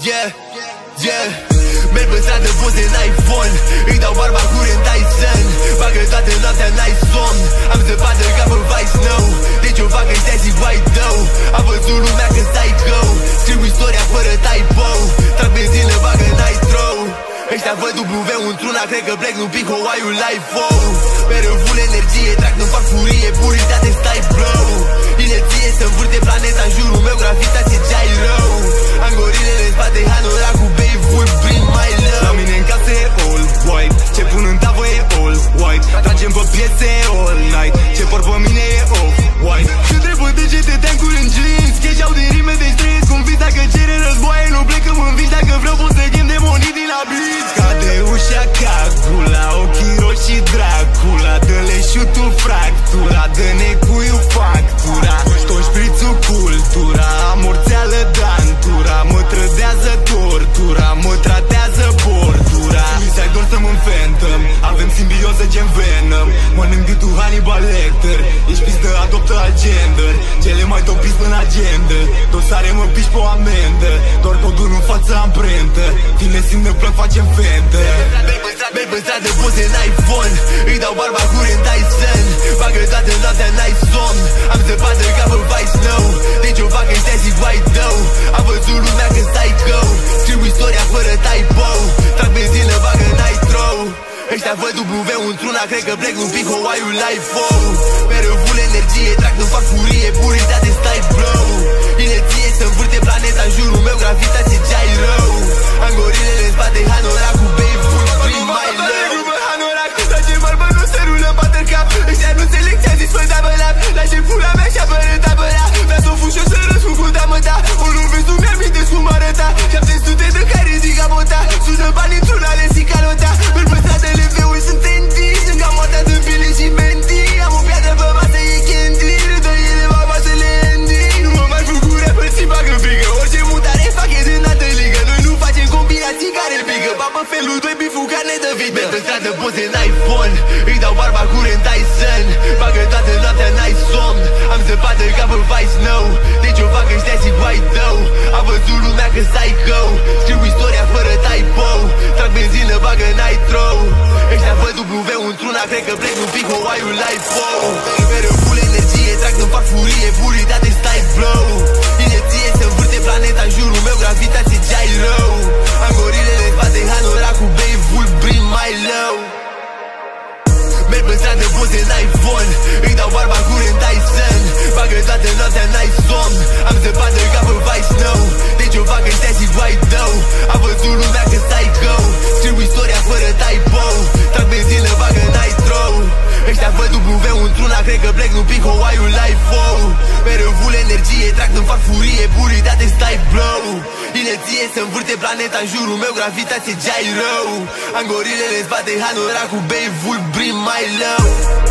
Merg pe stradă, poze în iPhone, îi dau barba curent Tyson. Bagă toată noaptea, n-ai somn. Am zăpadă ca pe Vice Nou. Deci o fac ăștia zic white dough. A văzut lumea că psycho. Scriu istoria fără typo. Trag benzină, bagă nitro. Ăștia văd W într-una, cred că plec, nu pic Hawaii-ul life-o. Mereu full energie, trag, nu fac furie, puritate, stai blow. Inerție să învârte planeta în jurul meu, gravitație gyro. Am gorilele în spate, hanora cu babe, would bring my love. La mine în casă e all white, ce pun în tavă e all white. Tragem pe piese all night, ce por pe mine e off-white. Când trebuie degete, tancuri în jeans, cash-au de rime de stres. Convins dacă cere războaie, nu plecăm în vis. Dacă vreau pot să chem demonii din la blitz. Cade ușa ca gula, ochii roșii Dracula. Dă-le șutul fractura, dă-ne cuiu factura. Tot șprițul cultura, amorțeală dantura. Mă trădează tortura, mă tratează bordura. Mi-ai dor să mă Phantom, avem simbioză gen Venom. Mănânc gâtul Hannibal Lecter, ești pistă, adoptă agender. Cele mai topiți în agenda, dosare mă piși pe o amendă. Doar codul în față amprentă, tine simt de plăc, facem fentă. Merg pe stradă, poze în iPhone, îi dau barba curent Tyson. Bagă toată noaptea, n-ai somn. Am zăpadă ca pe Vice Nou. Deci o fac ăștia zic white dough. A văzut lumea că psycho. Scriu istoria fără typo. Trag benzină, bagă nitro. Ăștia văd W într-una, cred că plec, nu pic Hawaii-ul life-o. Mereu full energie, trag, nu fac furie, puritate, stai blow. Inerție să învârte planeta în jurul meu, gravitație gyro. Am gorilele în spate, hanora cu babe, would bring my love. Trage barbă, nu se rulă, bată cap. Ăștia nu înțeleg ce-a zis, fă da bălap. Lași pula mea și apără tabăla. Vrea să o fug și o să răspund cu damă ta. O nu vezi, nu mi-aminte cum arăta. 700 de care zic abota. Sună bani într-un ale zic calota. Merg pe stradele veui, sunt TNT. Sunt cam moartea de pile și menti. Am o piatră pe masă, e candy. Râdă ele, baba să le endi. Nu mă mai fug cu rapper și bag în frigă. Orice mutare fac e din altă ligă. Noi nu facem combinații care pigă. Babă felul 2, biful carne de vită. Merg pe stradă, poze în iPhone, îi dau barba curent Tyson. Bagă toată noaptea, n-ai somn. Am zăpadă ca pe Vice Nou. Deci o fac ăștia zic white dough. A văzut lumea că psycho. Scriu istoria fără typo. Trag benzină, bagă nitro. Ăștia văd W într-una, cred că plec, nu pic Hawaii-ul life-o. Mereu full energie, trag, nu fac furie, puritate, stai blow. Inerție să învârte planeta în jurul meu, gravitație gyro. Am gorilele în spate, hanora cu babe, would bring my love. Merg pe stradă, poze în iPhone, îi dau barba curent Tyson. Bagă toată noaptea, n-ai somn. Am zăpadă ca pe Vice Nou. Deci o fac ăștia zic white dough. A văzut lumea că psycho. Scriu istoria fără typo. Trag benzină, bagă nitro. Ăștia văd W într-una, cred că plec, nu pic Hawaii-ul life-o. Mereu full energie, trag, nu fac furie, puritate, stai blow. Inerție să învârte planeta în jurul meu, gravitație gyro. Am gorilele în spate, hanora cu babe, would bring my love.